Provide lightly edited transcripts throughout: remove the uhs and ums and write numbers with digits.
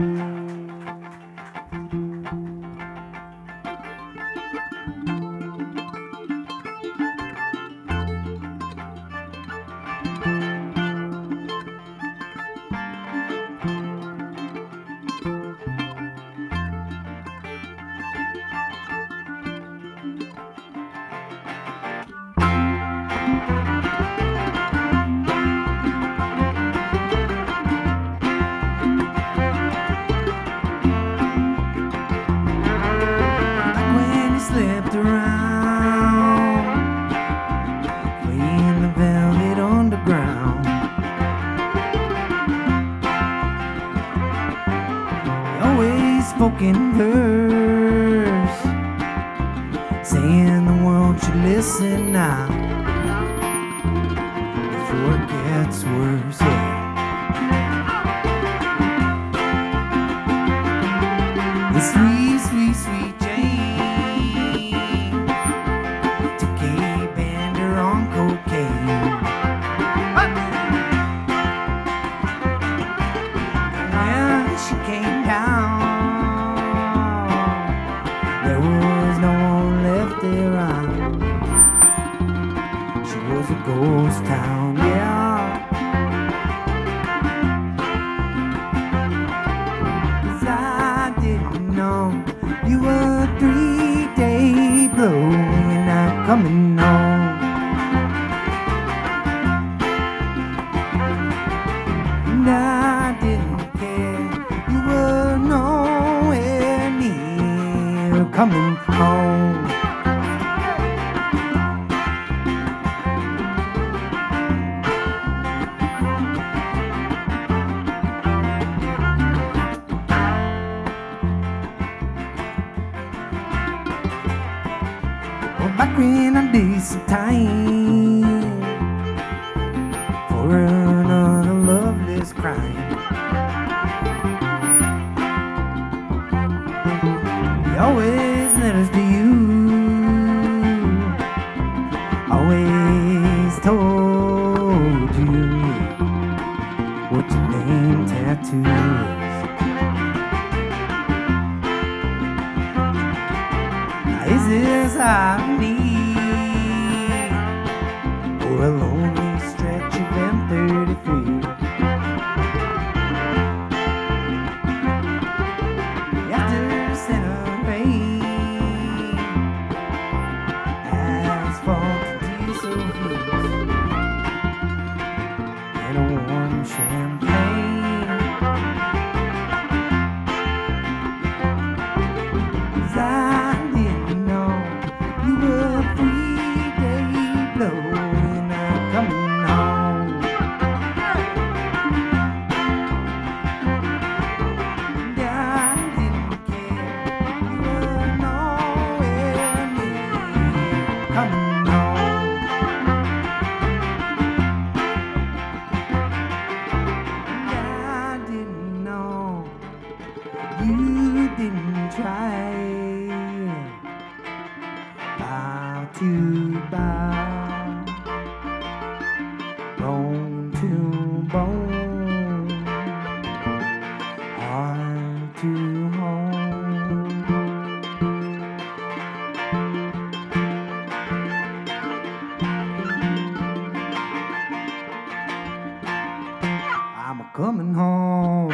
Slipped around, in the velvet underground. He always spoke in verse, saying the world should listen now before it gets worse. Yeah. It's sweet, sweet, sweet Jane took a bender on cocaine. When she came down, there was no one left around. She was a ghost town, yeah. 'Cause I didn't know you were a 3-day blow. You're not coming home. And I didn't care. You were nowhere near coming home. Back when I did some time for another loveless crime, he always led us to you, always told you what your name tattoos. Is this I need, or a lonely stretch of M33? After center rain, asphalt and diesel fuels, and a warm champagne. 'Cause I didn't know you were a 3-day blow. You're not coming home. And I didn't care. You were nowhere near coming home. And I didn't know you didn't try. Bow to bow, bone to bone, heart to home. I'm a coming home.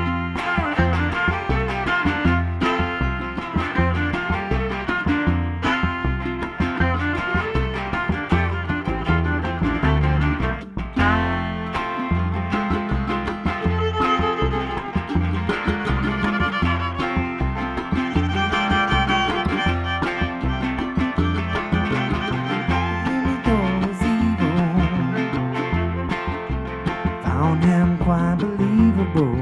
Found him quite believable.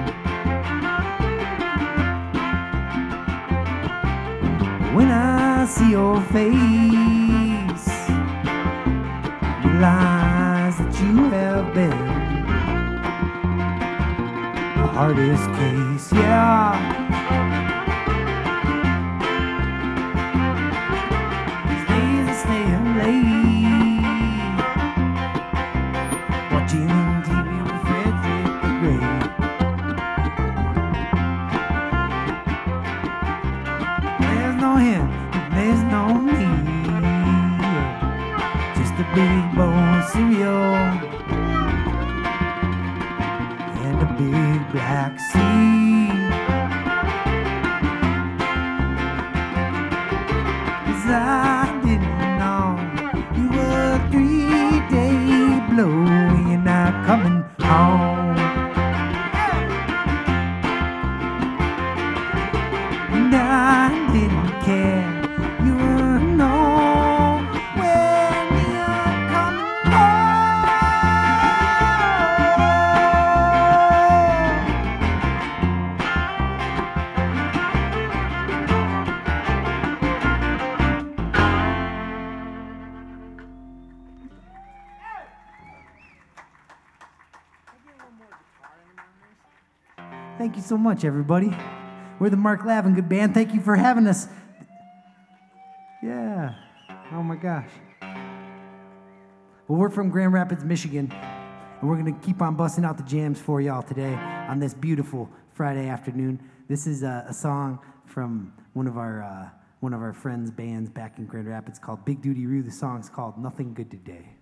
When I see your face, I realize that you have been the hardest case, yeah. These days I stay up late, watching TV with Frederick the Great. the big black sea. 'Cause I didn't know you were a 3-day blow. You're not coming home. And I didn't care. You were no when you're coming home. Thank you so much, everybody. We're the Mark Lavin Good Band. Thank you for having us. Yeah. Oh my gosh. Well, we're from Grand Rapids, Michigan, and we're going to keep on busting out the jams for y'all today on this beautiful Friday afternoon. This is a song from one of our friends' bands back in Grand Rapids called Big Duty Roo. The song's called Nothing Good Today.